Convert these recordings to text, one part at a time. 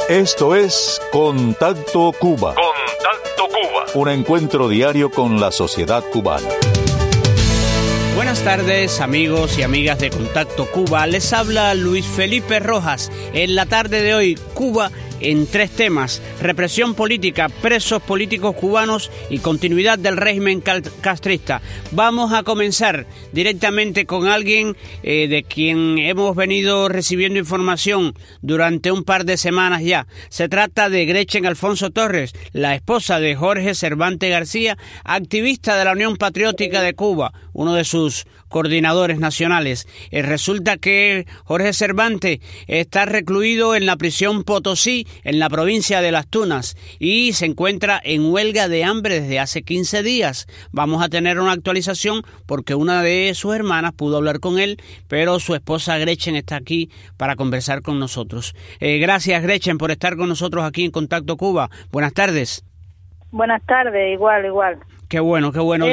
Esto es Contacto Cuba. Contacto Cuba. Un encuentro diario con la sociedad cubana. Buenas tardes, amigos y amigas de Contacto Cuba. Les habla Luis Felipe Rojas. En la tarde de hoy, Cuba en 3 temas: represión política, presos políticos cubanos y continuidad del régimen castrista. Vamos a comenzar directamente con alguien de quien hemos venido recibiendo información durante un par de semanas ya. Se trata de Gretchen Alfonso Torres, la esposa de Jorge Cervantes García, activista de la Unión Patriótica de Cuba, uno de sus coordinadores nacionales. Resulta que Jorge Cervantes está recluido en la prisión Potosí, en la provincia de Las Tunas, y se encuentra en huelga de hambre desde hace 15 días. Vamos a tener una actualización porque una de sus hermanas pudo hablar con él, pero su esposa Gretchen está aquí para conversar con nosotros. Gracias, Gretchen, por estar con nosotros aquí en Contacto Cuba. Buenas tardes. Buenas tardes, igual. Qué bueno.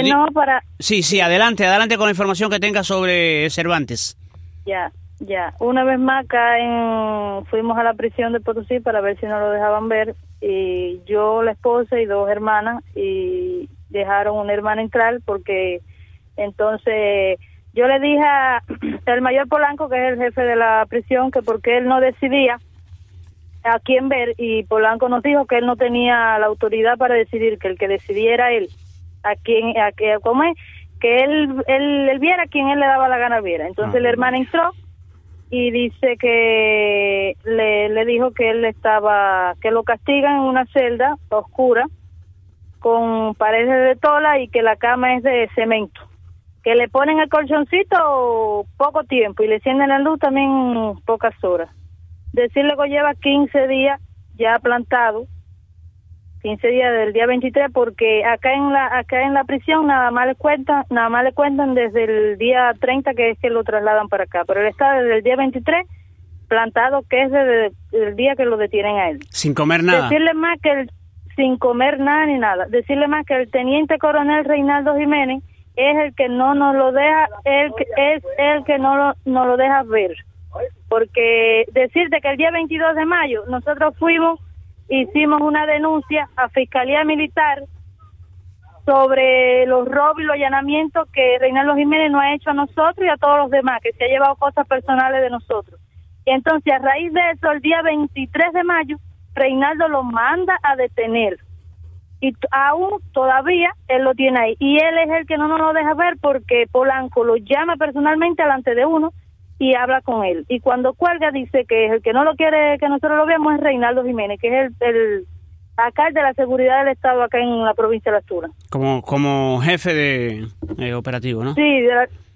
Sí, adelante con la información que tenga sobre Cervantes. Ya. Una vez más acá fuimos a la prisión de Potosí para ver si nos lo dejaban ver, y yo, la esposa y 2 hermanas, y dejaron una hermana entrar porque entonces yo le dije al mayor Polanco, que es el jefe de la prisión, que porque él no decidía a quién ver, y Polanco nos dijo que él no tenía la autoridad para decidir, que el que decidiera él cómo es, que él viera a quien él le daba la gana viera. Entonces la hermana entró y dice que le dijo que que lo castigan en una celda oscura con paredes de tola y que la cama es de cemento, que le ponen el colchoncito poco tiempo y le encienden la luz también pocas horas. Decirle que lleva 15 días ya plantado, 15 días del día 23, porque acá en la prisión nada más le cuentan desde el día 30, que es que lo trasladan para acá, pero él está desde el día 23 plantado, que es desde el día que lo detienen a él. Sin comer nada. Decirle más que sin comer nada ni nada. Decirle más que el teniente coronel Reinaldo Jiménez es el que no nos lo deja, es el que no lo deja ver. Porque decirte que el día 22 de mayo nosotros hicimos una denuncia a Fiscalía Militar sobre los robos y los allanamientos que Reinaldo Jiménez nos ha hecho a nosotros y a todos los demás, que se ha llevado cosas personales de nosotros. Y entonces, a raíz de eso, el día 23 de mayo, Reinaldo lo manda a detener. Y aún todavía él lo tiene ahí. Y él es el que no nos lo deja ver porque Polanco lo llama personalmente delante de uno y habla con él, y cuando cuelga dice que el que no lo quiere que nosotros lo veamos es Reinaldo Jiménez, que es el alcalde de la seguridad del estado acá en la provincia de Las Tunas. Como jefe de operativo, ¿no? Sí,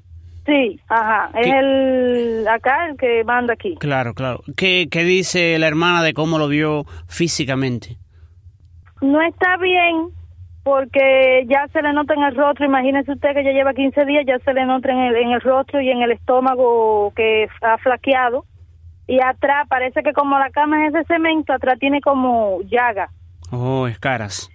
es el que manda aquí. Claro. ¿Qué dice la hermana de cómo lo vio físicamente? No está bien, porque ya se le nota en el rostro. Imagínese usted que ya lleva 15 días, ya se le nota en el rostro y en el estómago que ha flaqueado, y atrás parece que como la cama es de cemento, atrás tiene como llaga. Escaras.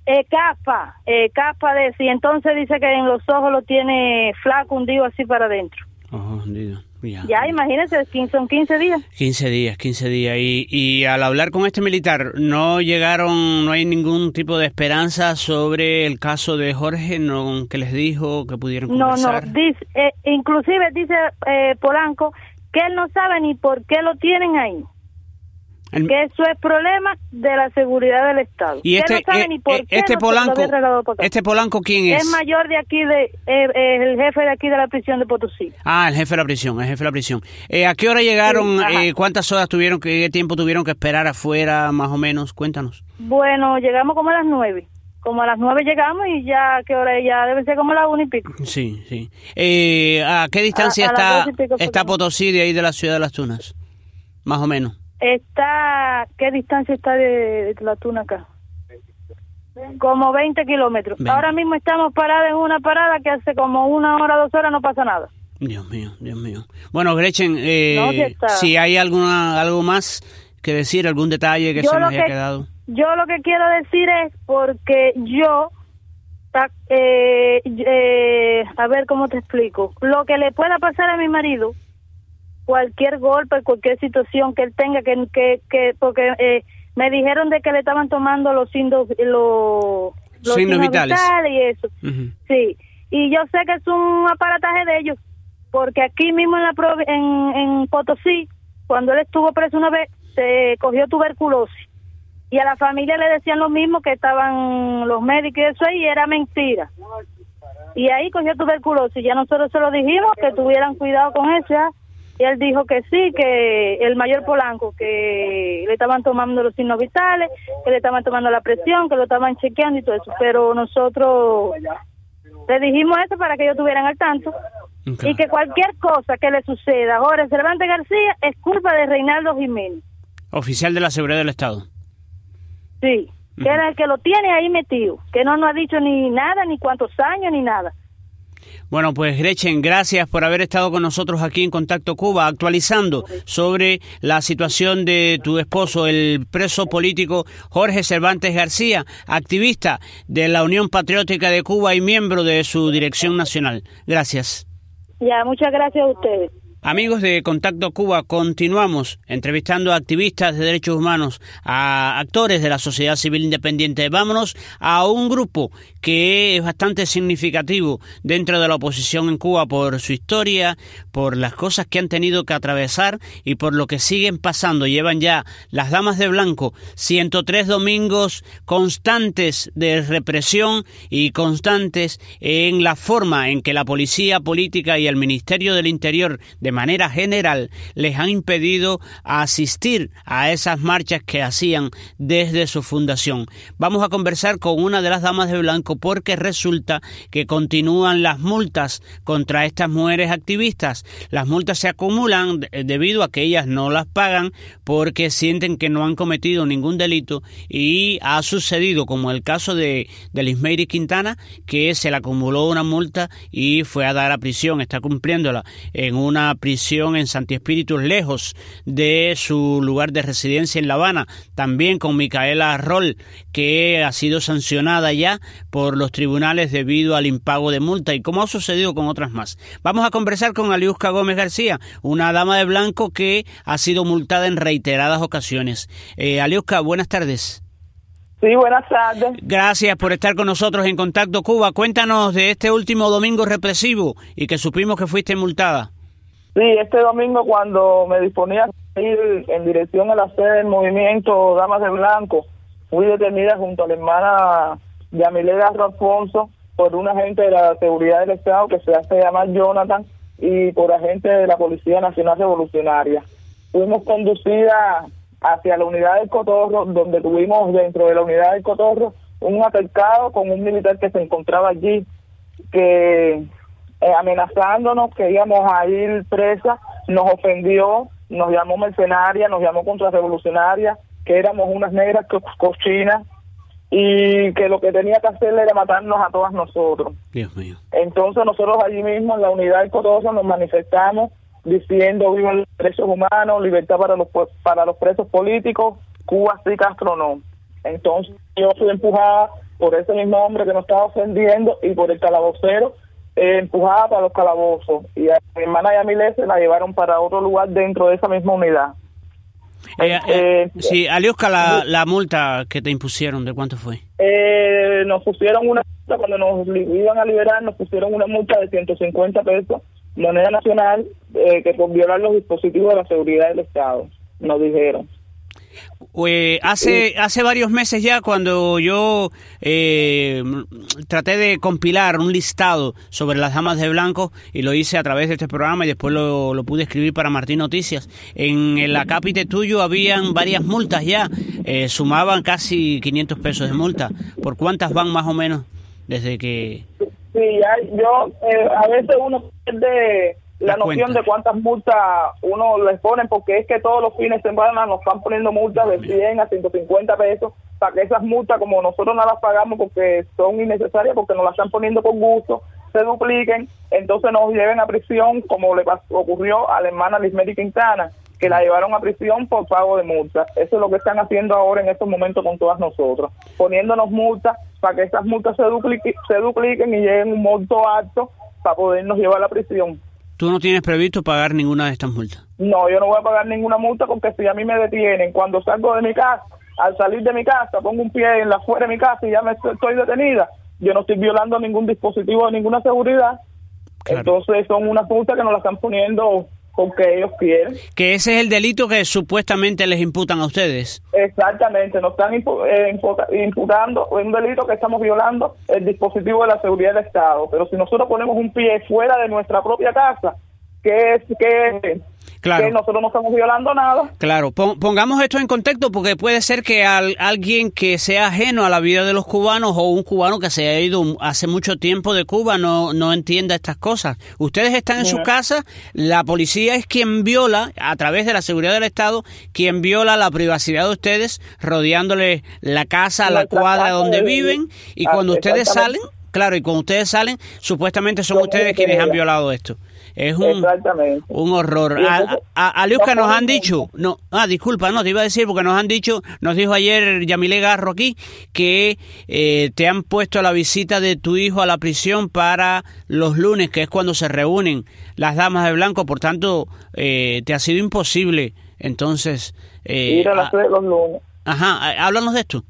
Capa de eso, y entonces dice que en los ojos lo tiene flaco, hundido así para adentro. Hundido. Ya, imagínese, son 15 días. 15 días. Y al hablar con este militar, no hay ningún tipo de esperanza sobre el caso de Jorge, ¿no? ¿Que les dijo que pudieron conversar? No, inclusive dice Polanco que él no sabe ni por qué lo tienen ahí. Que eso es problema de la seguridad del Estado. ¿Y este Polanco quién es? Es mayor de aquí, el jefe de aquí de la prisión de Potosí. El jefe de la prisión. ¿A qué hora llegaron? Sí, ¿Cuántas horas qué tiempo tuvieron que esperar afuera, más o menos? Cuéntanos. Bueno, llegamos como a las 9. Como a las 9 llegamos y ya, ¿qué hora? Ya debe ser como las 1 y pico. Sí. ¿A qué distancia está Potosí de ahí de la ciudad de Las Tunas? Más o menos. ¿Qué distancia está de La Tuna acá? Como 20 kilómetros. Ahora mismo estamos parados en una parada que hace como 1 hora, 2 horas no pasa nada. Dios mío. Bueno, Gretchen, si hay algo más que decir, algún detalle que se nos haya quedado. Yo lo que quiero decir es porque a ver cómo te explico. Lo que le pueda pasar a mi marido cualquier golpe, cualquier situación que él tenga, porque me dijeron de que le estaban tomando los signos vitales y eso. Sí, y yo sé que es un aparataje de ellos, porque aquí mismo en Potosí, cuando él estuvo preso una vez, se cogió tuberculosis, y a la familia le decían lo mismo, que estaban los médicos y eso ahí, y era mentira. Y ahí cogió tuberculosis, ya nosotros se lo dijimos, que tuvieran cuidado con eso, ¿ya? Y él dijo que sí, que el mayor Polanco, que le estaban tomando los signos vitales, que le estaban tomando la presión, que lo estaban chequeando y todo eso, pero nosotros le dijimos eso para que ellos estuvieran al tanto, y que cualquier cosa que le suceda a Jorge Cervantes García es culpa de Reinaldo Jiménez, oficial de la Seguridad del Estado. Sí, que era el que lo tiene ahí metido, que no nos ha dicho ni nada, ni cuántos años, ni nada. Bueno, pues Gretchen, gracias por haber estado con nosotros aquí en Contacto Cuba, actualizando sobre la situación de tu esposo, el preso político Jorge Cervantes García, activista de la Unión Patriótica de Cuba y miembro de su dirección nacional. Gracias. Ya, muchas gracias a ustedes. Amigos de Contacto Cuba, continuamos entrevistando a activistas de derechos humanos, a actores de la sociedad civil independiente. Vámonos a un grupo que es bastante significativo dentro de la oposición en Cuba por su historia, por las cosas que han tenido que atravesar y por lo que siguen pasando. Llevan ya las Damas de Blanco 103 domingos constantes de represión y constantes en la forma en que la policía política y el Ministerio del Interior de manera general les han impedido asistir a esas marchas que hacían desde su fundación. Vamos a conversar con una de las Damas de Blanco porque resulta que continúan las multas contra estas mujeres activistas. Las multas se acumulan debido a que ellas no las pagan porque sienten que no han cometido ningún delito, y ha sucedido como el caso de Lismeiri Quintana, que se le acumuló una multa y fue a dar a prisión, está cumpliéndola en una prisión en Santi Espíritus, lejos de su lugar de residencia en La Habana. También con Micaela Roll, que ha sido sancionada ya por los tribunales debido al impago de multa, y como ha sucedido con otras más. Vamos a conversar con Aliuska Gómez García, una dama de blanco que ha sido multada en reiteradas ocasiones. Aliuska, buenas tardes. Sí, buenas tardes. Gracias por estar con nosotros en Contacto Cuba. Cuéntanos de este último domingo represivo y que supimos que fuiste multada. Sí, este domingo, cuando me disponía a ir en dirección a la sede del movimiento Damas de Blanco, fui detenida junto a la hermana Yamile Garro Alfonso por un agente de la Seguridad del Estado que se hace llamar Jonathan y por agente de la Policía Nacional Revolucionaria. Fuimos conducidas hacia la unidad del Cotorro, donde tuvimos dentro de la unidad del Cotorro un altercado con un militar que se encontraba allí, que amenazándonos que íbamos a ir presa, nos ofendió, nos llamó mercenaria, nos llamó contrarrevolucionaria, que éramos unas negras cochinas y que lo que tenía que hacer era matarnos a todas nosotros. Dios mío. Entonces nosotros allí mismo en la unidad del Cotorro nos manifestamos diciendo viva los derechos humanos, libertad para los presos políticos, Cuba sí, Castro no. Entonces yo fui empujada por ese mismo hombre que nos estaba ofendiendo y por el calabocero, empujada para los calabozos, y a mi hermana Yamile se la llevaron para otro lugar dentro de esa misma unidad. Sí, Aliuska, la multa que te impusieron, ¿de cuánto fue? Nos pusieron una multa, cuando nos iban a liberar, nos pusieron una multa de 150 pesos, moneda nacional, que por violar los dispositivos de la seguridad del Estado, nos dijeron. Hace varios meses ya, cuando yo traté de compilar un listado sobre las Damas de Blanco, y lo hice a través de este programa y después lo pude escribir para Martín Noticias, en el acápite tuyo habían varias multas ya, sumaban casi 500 pesos de multa. ¿Por cuántas van más o menos desde que...? Sí, a veces uno pierde la noción de cuántas multas uno les ponen, porque es que todos los fines de semana nos están poniendo multas de 100 a 150 pesos, para que esas multas, como nosotros no las pagamos porque son innecesarias, porque nos las están poniendo por gusto, se dupliquen, entonces nos lleven a prisión, como le ocurrió a la hermana Lismeiri Quintana, que la llevaron a prisión por pago de multas. Eso es lo que están haciendo ahora en estos momentos con todas nosotros, poniéndonos multas para que esas multas se dupliquen y lleguen a un monto alto para podernos llevar a la prisión. ¿Tú no tienes previsto pagar ninguna de estas multas? No, yo no voy a pagar ninguna multa porque si a mí me detienen cuando salgo de mi casa, al salir de mi casa, pongo un pie en la fuera de mi casa y ya estoy detenida, yo no estoy violando ningún dispositivo de ninguna seguridad. Claro. Entonces son unas multas que nos las están poniendo porque ellos quieren. Que ese es el delito que supuestamente les imputan a ustedes. Exactamente, nos están imputando un delito que estamos violando el dispositivo de la seguridad del Estado. Pero si nosotros ponemos un pie fuera de nuestra propia casa, claro, que nosotros no estamos violando nada. Claro, pongamos esto en contexto porque puede ser que alguien que sea ajeno a la vida de los cubanos o un cubano que se ha ido hace mucho tiempo de Cuba no entienda estas cosas. Ustedes están en su casa, la policía es quien viola, a través de la seguridad del Estado, quien viola la privacidad de ustedes, rodeándole la casa, la cuadra donde viven, y cuando ustedes salen, claro, y cuando ustedes salen, supuestamente son ustedes quienes han violado esto. Es un horror. Aliuska, nos han dicho, disculpa, te iba a decir porque nos dijo ayer Yamilé Garro aquí que te han puesto la visita de tu hijo a la prisión para los lunes, que es cuando se reúnen las damas de blanco, por tanto te ha sido imposible entonces ir a la sede los lunes. Ajá, háblanos de esto.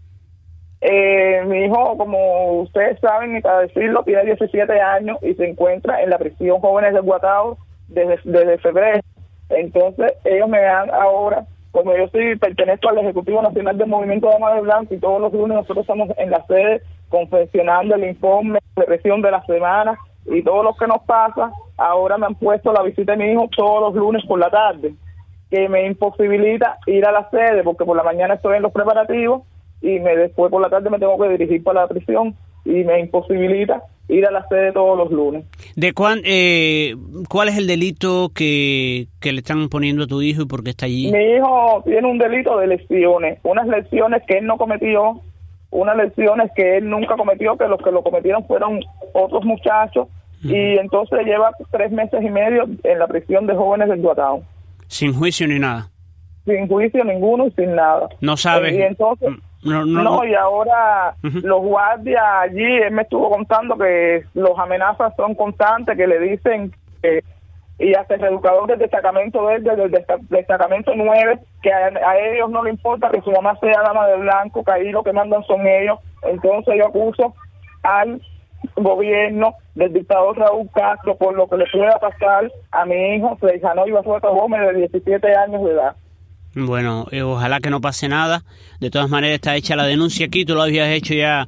Mi hijo, como ustedes saben, y para decirlo, tiene 17 años y se encuentra en la prisión Jóvenes del Guatao desde febrero. Entonces, ellos me dan ahora, como yo pertenezco al Ejecutivo Nacional del Movimiento de Damas de Blanco, y todos los lunes nosotros estamos en la sede confeccionando el informe de represión de la semana y todo lo que nos pasa. Ahora me han puesto la visita de mi hijo todos los lunes por la tarde, que me imposibilita ir a la sede porque por la mañana estoy en los preparativos y después por la tarde me tengo que dirigir para la prisión y me imposibilita ir a la sede todos los lunes. ¿Cuál es el delito que le están poniendo a tu hijo y por qué está allí? Mi hijo tiene un delito de lesiones, unas lesiones que él no cometió, unas lesiones que él nunca cometió, que los que lo cometieron fueron otros muchachos, y entonces lleva 3 meses y medio en la prisión de Jóvenes del Guatao. ¿Sin juicio ni nada? Sin juicio ninguno y sin nada. ¿No sabes? Y entonces... No, y ahora los guardias allí, él me estuvo contando que los amenazas son constantes, que le dicen y hasta el educador del destacamento del destacamento 9, que a ellos no le importa que su mamá sea dama de blanco, que ahí lo que mandan son ellos. Entonces yo acuso al gobierno del dictador Raúl Castro por lo que le pueda pasar a mi hijo Freisanoy Bazueta Gómez, de 17 años de edad. Bueno, ojalá que no pase nada. De todas maneras está hecha la denuncia aquí, tú lo habías hecho ya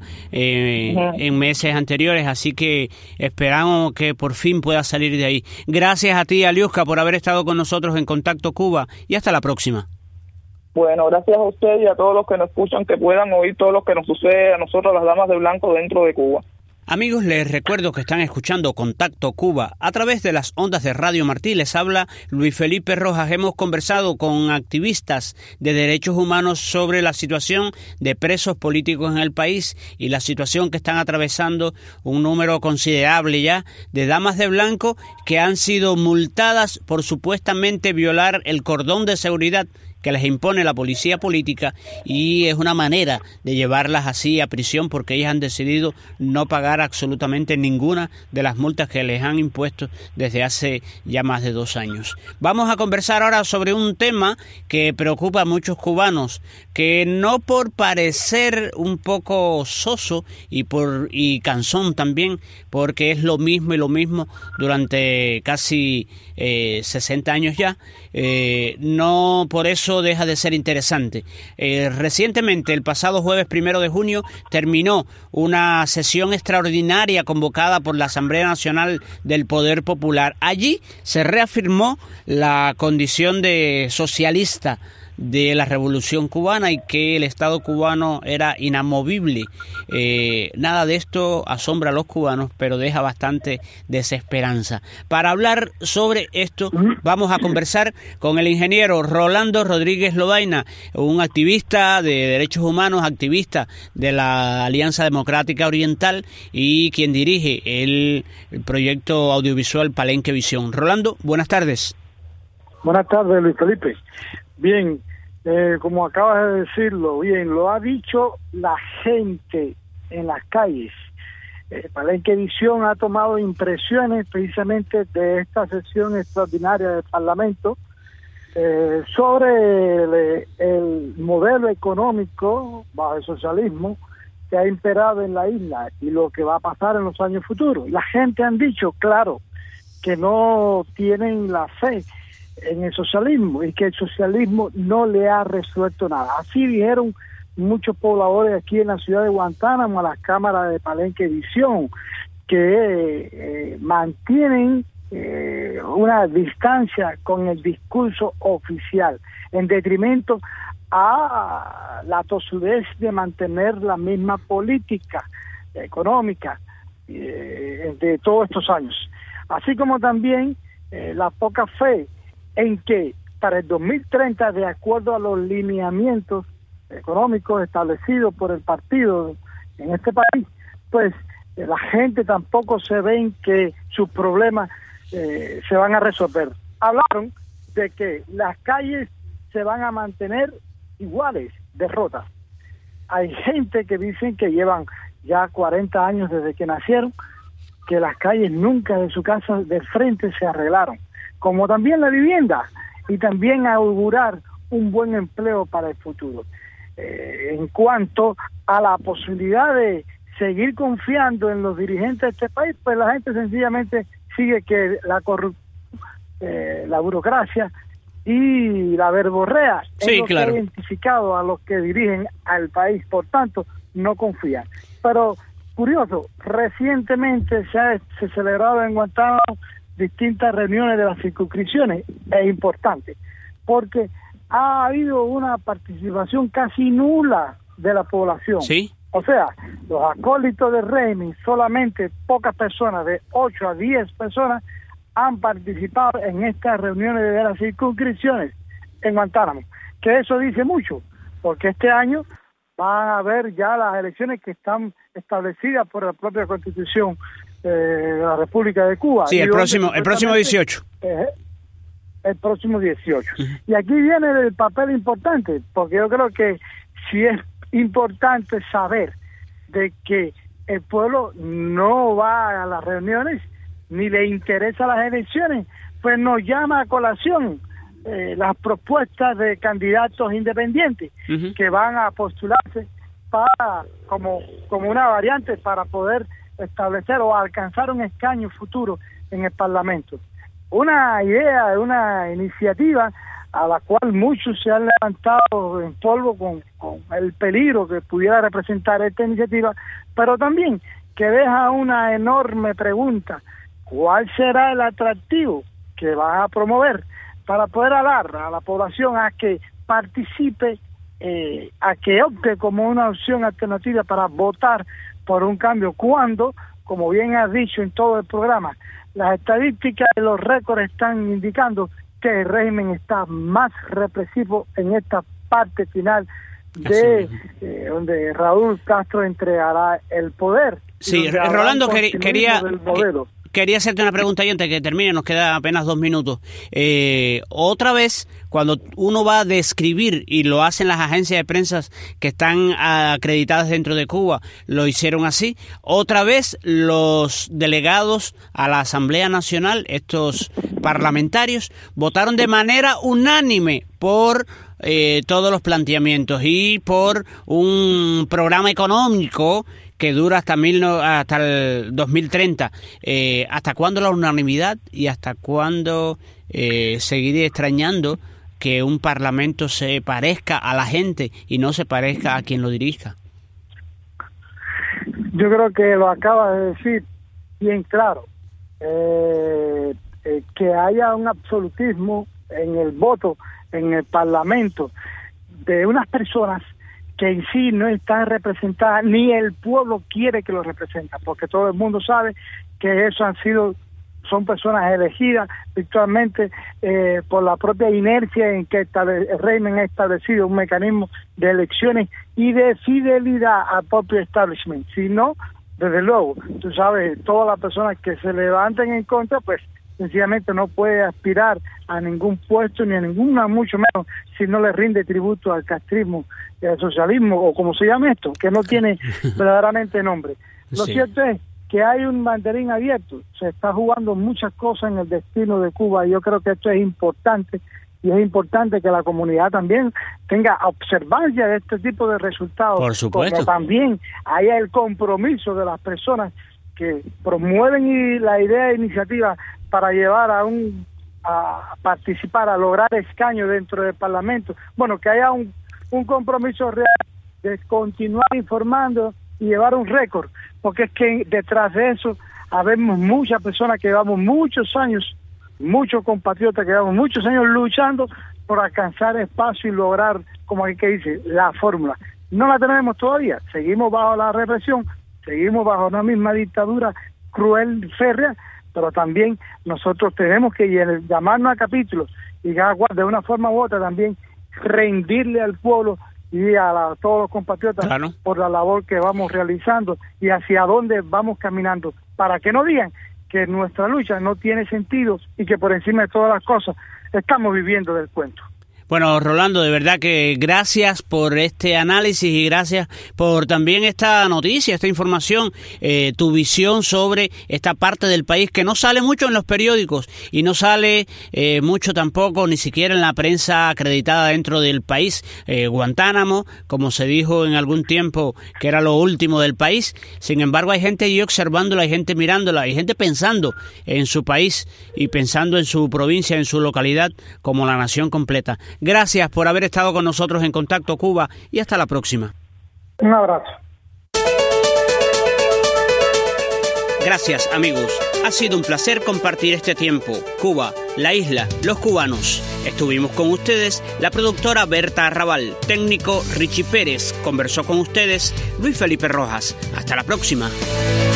en meses anteriores, así que esperamos que por fin pueda salir de ahí. Gracias a ti, Aliuska, por haber estado con nosotros en Contacto Cuba, y hasta la próxima. Bueno, gracias a usted y a todos los que nos escuchan, que puedan oír todo lo que nos sucede a nosotros, las damas de blanco, dentro de Cuba. Amigos, les recuerdo que están escuchando Contacto Cuba a través de las ondas de Radio Martí. Les habla Luis Felipe Rojas. Hemos conversado con activistas de derechos humanos sobre la situación de presos políticos en el país y la situación que están atravesando un número considerable ya de damas de blanco que han sido multadas por supuestamente violar el cordón de seguridad que les impone la policía política, y es una manera de llevarlas así a prisión porque ellas han decidido no pagar absolutamente ninguna de las multas que les han impuesto desde hace ya más de 2 años. Vamos a conversar ahora sobre un tema que preocupa a muchos cubanos, que no por parecer un poco soso y cansón también, porque es lo mismo durante casi 60 años ya, no por eso deja de ser interesante. Recientemente, el pasado jueves 1 de junio, terminó una sesión extraordinaria convocada por la Asamblea Nacional del Poder Popular. Allí se reafirmó la condición de socialista de la Revolución Cubana y que el Estado cubano era inamovible. Nada de esto asombra a los cubanos, pero deja bastante desesperanza. Para hablar sobre esto, vamos a conversar con el ingeniero Rolando Rodríguez Lobaina, un activista de derechos humanos, activista de la Alianza Democrática Oriental y quien dirige el proyecto audiovisual Palenque Visión. Rolando, buenas tardes. Buenas tardes, Luis Felipe. Bien, como acabas de decirlo, bien, lo ha dicho la gente en las calles. Palenque Visión ha tomado impresiones precisamente de esta sesión extraordinaria del Parlamento sobre el modelo económico bajo el socialismo que ha imperado en la isla y lo que va a pasar en los años futuros. La gente han dicho, claro, que no tienen la fe en el socialismo y que el socialismo no le ha resuelto nada. Así dijeron muchos pobladores aquí en la ciudad de Guantánamo a las cámaras de Palenque Visión, que mantienen una distancia con el discurso oficial, en detrimento a la tosudez de mantener la misma política económica de todos estos años. Así como también la poca fe en que para el 2030, de acuerdo a los lineamientos económicos establecidos por el partido en este país, pues la gente tampoco se ven que sus problemas se van a resolver. Hablaron de que las calles se van a mantener iguales, derrotas. Hay gente que dicen que llevan ya 40 años desde que nacieron, que las calles nunca de su casa de frente se arreglaron, como también la vivienda, y también augurar un buen empleo para el futuro. En cuanto a la posibilidad de seguir confiando en los dirigentes de este país, pues la gente sencillamente sigue que la corrupción, la burocracia y la verborrea es lo que ha identificado a los que dirigen al país, por tanto no confían. Pero curioso, recientemente se celebraron en Guantánamo distintas reuniones de las circunscripciones, es importante, porque ha habido una participación casi nula de la población. ¿Sí? O sea, los acólitos de régimen, solamente pocas personas, de 8 a 10 personas, han participado en estas reuniones de las circunscripciones en Guantánamo. Que eso dice mucho, porque este año van a haber ya las elecciones que están establecidas por la propia Constitución de la República de Cuba. Sí, el próximo 18. El próximo 18. Y aquí viene el papel importante, porque yo creo que si es importante saber de que el pueblo no va a las reuniones ni le interesa las elecciones, pues nos llama a colación las propuestas de candidatos independientes que van a postularse para como una variante para poder establecer o alcanzar un escaño futuro en el Parlamento. Una idea, una iniciativa a la cual muchos se han levantado en polvo con el peligro que pudiera representar esta iniciativa, pero también que deja una enorme pregunta: ¿cuál será el atractivo que va a promover para poder hablar a la población a que participe, a que opte como una opción alternativa para votar por un cambio, cuando, como bien has dicho en todo el programa, las estadísticas de los récords están indicando que el régimen está más represivo en esta parte final de donde Raúl Castro entregará el poder. Sí, Rolando, quería hacerte una pregunta y antes que termine, nos queda apenas 2 minutos. Otra vez, cuando uno va a describir, y lo hacen las agencias de prensa que están acreditadas dentro de Cuba, lo hicieron así, otra vez los delegados a la Asamblea Nacional, estos parlamentarios, votaron de manera unánime por todos los planteamientos y por un programa económico que dura hasta el 2030. ¿Hasta cuándo la unanimidad y hasta cuándo seguiré extrañando que un parlamento se parezca a la gente y no se parezca a quien lo dirija? Yo creo que lo acaba de decir bien claro. Que haya un absolutismo en el voto en el Parlamento de unas personas que en sí no están representadas, ni el pueblo quiere que lo representen, porque todo el mundo sabe que eso son personas elegidas virtualmente por la propia inercia en que el régimen ha establecido un mecanismo de elecciones y de fidelidad al propio establishment. Si no, desde luego, tú sabes, todas las personas que se levanten en contra, pues sencillamente no puede aspirar a ningún puesto ni a ninguna, mucho menos si no le rinde tributo al castrismo y al socialismo, o como se llame esto, que no tiene verdaderamente nombre. Lo cierto es que hay un mandarín abierto. Se está jugando muchas cosas en el destino de Cuba y yo creo que esto es importante, y es importante que la comunidad también tenga observancia de este tipo de resultados. Por supuesto. Como también haya el compromiso de las personas que promueven la idea de iniciativa para llevar a participar, a lograr escaños dentro del Parlamento. Bueno, que haya un compromiso real de continuar informando y llevar un récord, porque es que detrás de eso habemos muchas personas que llevamos muchos años, muchos compatriotas que llevamos muchos años luchando por alcanzar espacio y lograr, como hay que dice, la fórmula. No la tenemos todavía, seguimos bajo la represión, seguimos bajo una misma dictadura cruel, férrea, pero también nosotros tenemos que llamarnos a capítulos y cada cual de una forma u otra también rendirle al pueblo y a todos los compatriotas, claro, por la labor que vamos realizando y hacia dónde vamos caminando, para que no digan que nuestra lucha no tiene sentido y que por encima de todas las cosas estamos viviendo del cuento. Bueno, Rolando, de verdad que gracias por este análisis y gracias por también esta noticia, esta información, tu visión sobre esta parte del país que no sale mucho en los periódicos y no sale mucho tampoco, ni siquiera en la prensa acreditada dentro del país. Guantánamo, como se dijo en algún tiempo, que era lo último del país. Sin embargo, hay gente allí observándola, hay gente mirándola, hay gente pensando en su país y pensando en su provincia, en su localidad, como la nación completa. Gracias por haber estado con nosotros en Contacto Cuba y hasta la próxima. Un abrazo. Gracias, amigos. Ha sido un placer compartir este tiempo. Cuba, la isla, los cubanos. Estuvimos con ustedes la productora Berta Arrabal, técnico Richie Pérez. Conversó con ustedes Luis Felipe Rojas. Hasta la próxima.